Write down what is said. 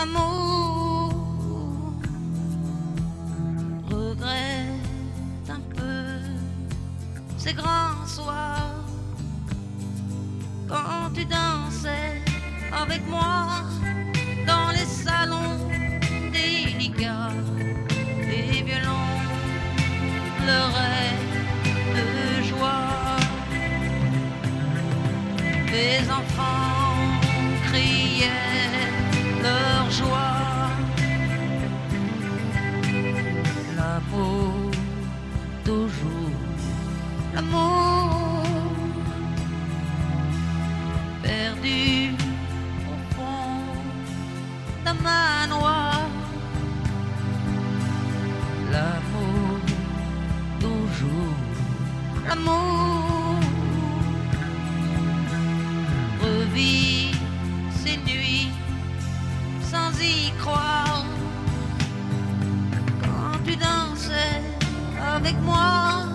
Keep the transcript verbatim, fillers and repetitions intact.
l'amour. Regrette un peu ces grands soirs quand tu dansais avec moi dans les salons délicats. Les violons pleuraient de joie, les enfants criaient leur joie. L'amour, toujours l'amour, perdu au fond d'un manoir. L'amour, toujours l'amour, revis ces nuits sans y croire quand tu dansais avec moi